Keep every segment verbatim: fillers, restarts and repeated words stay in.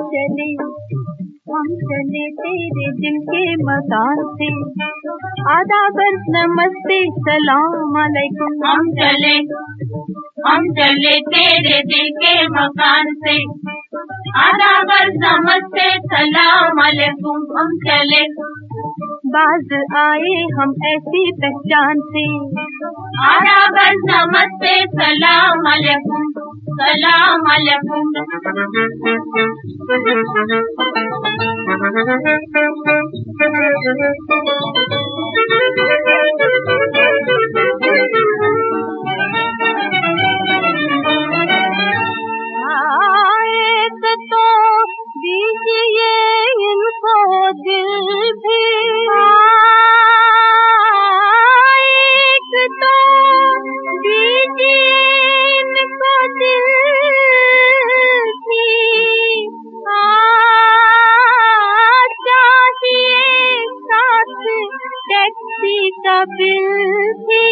चले हम चले तेरे दिल के मकान से, आदाब नमस्ते सलाम अलैकुम। हम चले हम चले तेरे दिल के मकान से, आदाब नमस्ते सलाम अलैकुम। हम चले बाज आए हम ऐसी पहचान से, आदाब नमस्ते सलाम अलैकुम सलाम अलैकुम। एक तो दीजिए इनको दिल भी, एक तो दीजिए इनको दिल भी, चाहिए साथ टैक्सी का बिल भी,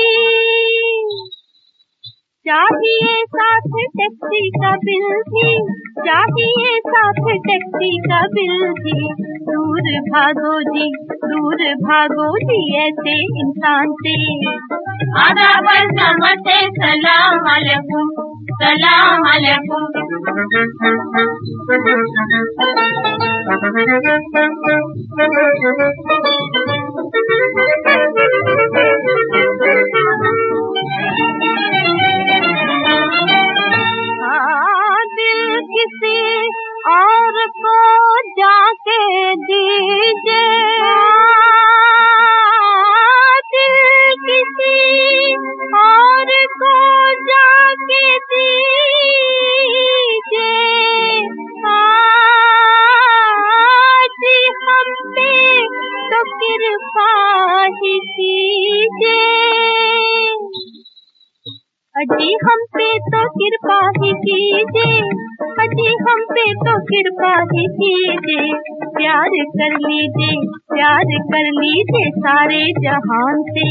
चाहिए साथ टैक्सी का बिल भी, चाहिए साथ टैक्सी का बिल भी। दूर भागो जी दूर भागो जी ऐसे इंसान से, आदाब नमस्ते सलाम अलैकुम सलाम अलैकुम। दिल किसी और को जाके दीजिए, दिल किसी और को जाके दीजिए, आज हम पे तो कृपा ही कीजिए, अजी हम पे तो कृपा ही कीजिए, अजी हम पे तो कृपा ही कीजिए। प्यार कर लीजिए प्यार कर लीजिए सारे जहान से,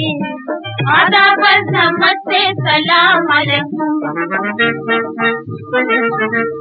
आदाब नमस्ते सलाम अलैकुम।